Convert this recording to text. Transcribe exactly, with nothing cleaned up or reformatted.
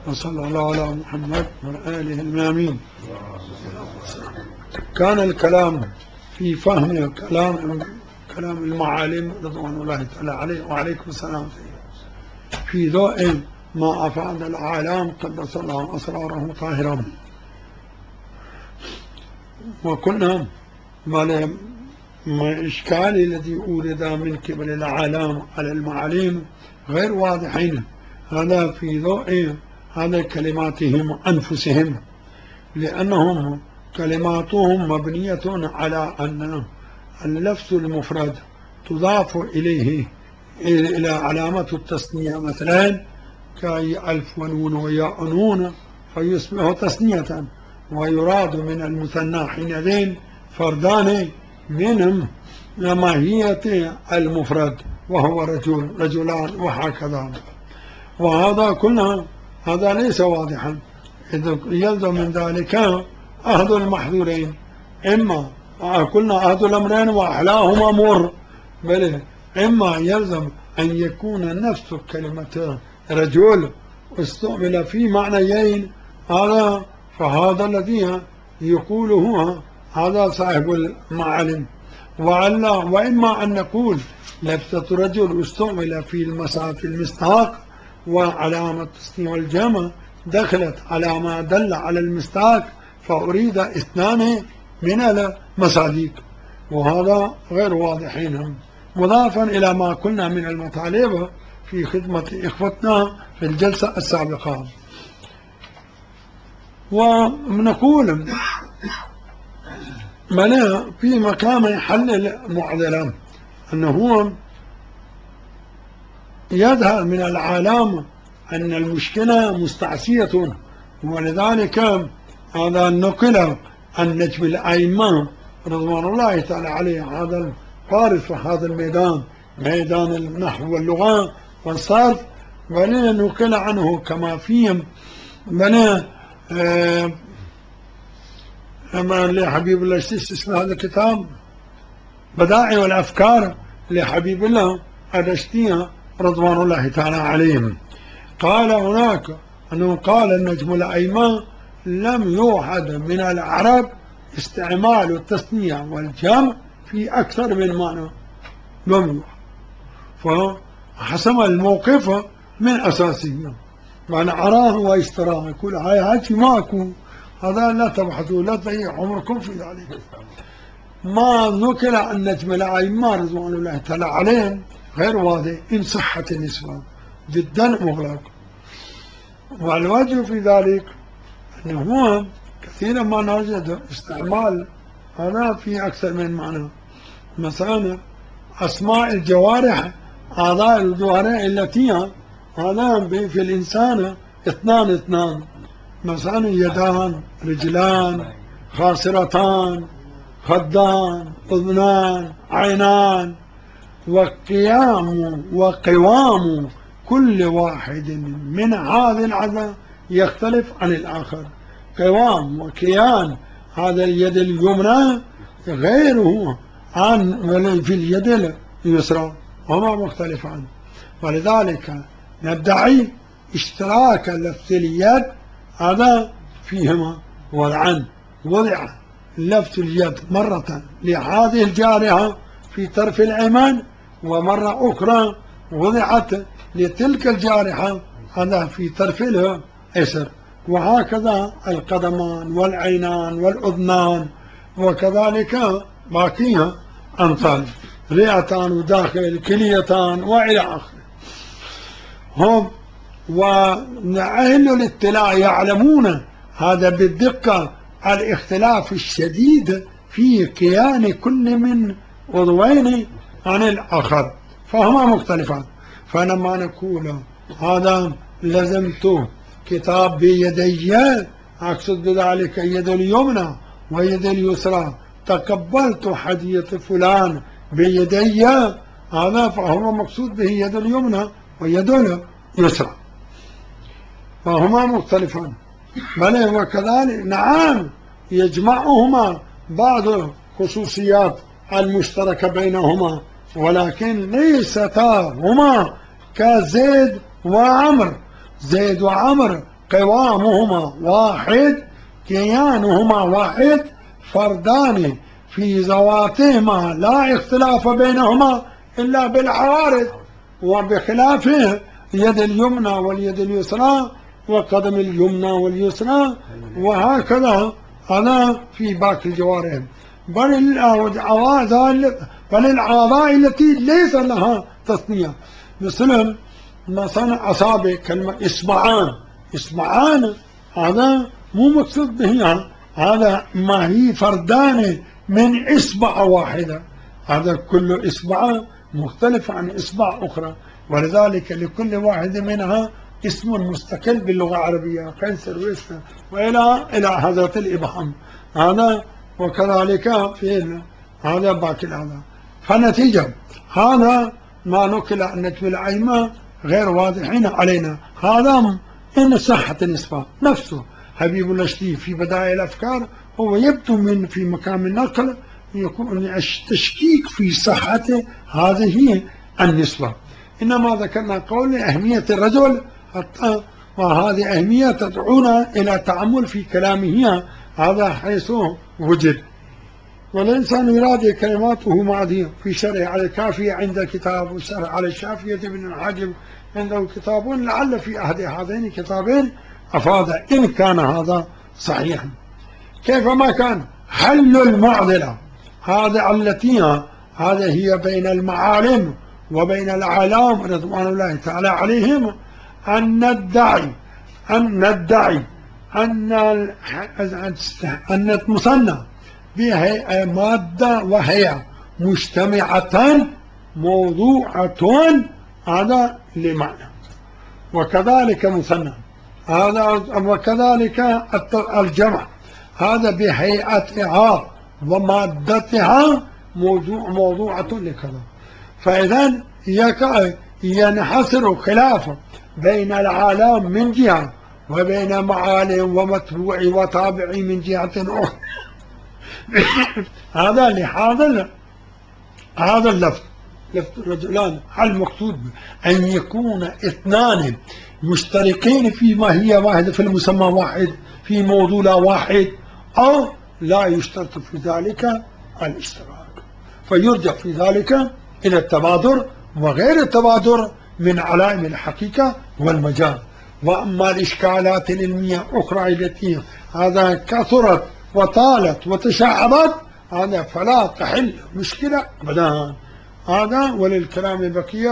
وصلى الله على محمد وآله المامين. كان الكلام في فهم كلام كلام المعالم رضوان الله تعالى عليه وعليكم السلام في ضوء ما أفاد العالم قدس الله أسراره طاهرا. وكنا ما الإشكال الذي أورد من قبل العالم على المعالم غير واضحين، هذا في ضوء هذا كلماتهم أنفسهم، لأنهم كلماتهم مبنية على أن اللفظ المفرد تضاف إليه إلى علامة التثنية، مثلا كأي ألف ونون وياء نون فيصبح تثنية، ويراد من المثنى حينئذ فردان منهم ماهية المفرد وهو رجل رجلان وهكذا. وهذا كله هذا ليس واضحا، إذا يلزم من ذلك أحد المحذورين، إما قلنا أحد الأمرين وأحلاهما مر، بل إما يلزم أن يكون نفس كلمة رجل استعمل في معنيين، هذا فهذا الذي يقوله هذا صاحب المعالم. وعلا وإما أن نقول لفظة رجل استعمل في المسا في المستحق وعلامة التثنية والجمع دخلت على ما دل على المستحق، فأريد اثنان من المصادق، وهذا غير واضحين، مضافا إلى ما قلنا من المطالب في خدمة إخوتنا في الجلسة السابقة. ونقول منا في مقام حل المعضلة أنه يظهر من العالم أن المشكلة مستعصية، ولذلك هذا نقل عن نجم الأئمة رضوان الله تعالى عليه، هذا الفارس في هذا الميدان، ميدان النحو واللغة والصرف، بل نقل عنه كما فيهم بل آه لحبيب الله اسم هذا الكتاب بدائع والأفكار لحبيب الله الرشدي رضوان الله تعالى عليهم. قال هناك أنه قال النجم الأئمة لم يوحد من العرب استعمال التثنية والجمع في أكثر من معنى، لم يوحد، فحسم الموقف من أساسية، معنى أراه واشتراه، يقول هاي هاتي ماكو، هذا لا تبحثوا لا تضيعوا عمركم في ذلك. ما نقل عن نجم الأئمة رضوان الله تعالى عليهم غير واضح إن صحت النسبة، جدا مغلق. والوجه في ذلك أنه كثيرا ما نجد استعمال هذا في أكثر من معنى، مثلا أسماء الجوارح أعضاء الجوارح التي هذا في الإنسان اثنان اثنان، مثلا يدان رجلان خاصرتان خدان أذنان عينان، وقيام وقوام كل واحد من هذه العضلة يختلف عن الآخر. قوام وكيان هذا اليد اليمنى غيره عن في اليد اليسرى، هما مختلفان، ولذلك ندعي اشتراك لفظ اليد هذا فيهما وضعا، وضع لفظ اليد مرة لهذه الجارحة في طرف الأيمن، ومرة أخرى وضعت لتلك الجارحة هذا في طرف الأيسر، وهكذا القدمان والعينان والأذنان، وكذلك باقيها أمثال رئتان وداخل كليتان وإلى آخره. هم وأهل الاطلاع يعلمون هذا بالدقة الاختلاف الشديد في كيان كل من عضوين عن الآخر، فهما مختلفان. فلما نقول هذا لزمت كتاب بيدي أقصد بذلك يد اليمنى ويد اليسرى، تقبلت حديث فلان بيدي، هذا فهو مقصود به يد اليمنى ويد اليسرى، فهما مختلفان. بل وكذلك نعم يجمعهما بعض خصوصيات المشتركة بينهما، ولكن ليستا هما كزيد وعمر. زيد وعمر قوامهما واحد، كيانهما واحد، فردان في ذواتهما لا اختلاف بينهما إلا بالعوارض، وبخلافه اليد اليمنى واليد اليسرى وقدم اليمنى واليسرى، وهكذا هذا في باقي الجوارح. بل الأعضاء التي ليس لها تصنيع، مثل مثلا أصابع كلمة إصبعان، إصبعان هذا مو مقصود به، هذا ما هي فردان من إصبع واحدة، هذا كل إصبع مختلف عن إصبع أخرى، ولذلك لكل واحد منها اسم مستقل باللغة العربية، قيصر ويسر وإلى إلى هذا الإبهام هذا، وكذلك في هذا باقي الأعضاء. فالنتيجة هذا ما نقل عن نجم الأئمة غير واضحين علينا. هذا إن صحة النسبة نفسه حبيب الله الشريف في بدائع الأفكار هو يبدو من في مقام النقل يكون التشكيك في صحة هذه النسبة، إنما ذكرنا قول أهمية الرجل حتى، وهذه أهمية تدعونا إلى تأمل في كلامه هذا حيث وجد. والإنسان يراجع كلماته معه في شرح على الكافية عند كتاب، وشرح على الشافية بن الحاجب عنده كتاب، لعل في أحد هذين الكتابين أفاد إن كان هذا صحيحا. كيفما كان حل المعضلة هذا التي هذا هي بين المعالم وبين الأعلام رضوان الله تعالى عليهم، أن ندعي أن ندعي أن أن المثنى بها مادة وهي مجتمعة موضوعة هذا لمعنى، وكذلك مثنى هذا، وكذلك الجمع هذا بهيئتها ومادتها موضوع موضوعة لكذا. فإذا ينحصر خلاف بين العالم من جهة وبين معالم ومتبوع وتابع من جهة أخرى. هذا لهذا هذا اللفظ لفظ الرجلان المقصود أن يكون اثنان مشتركين في ماهية واحدة، في المسمى واحد، في موضوع واحد، أو لا يشترط في ذلك الاشتراك، فيرجع في ذلك إلى التبادر وغير التبادر من علائم الحقيقة والمجال. وأما الإشكالات العلمية أخرى التي هذا كثرت وطالت وتشعبت هذا فلا تحل مشكلة أبدا، هذا وللكلام بقية.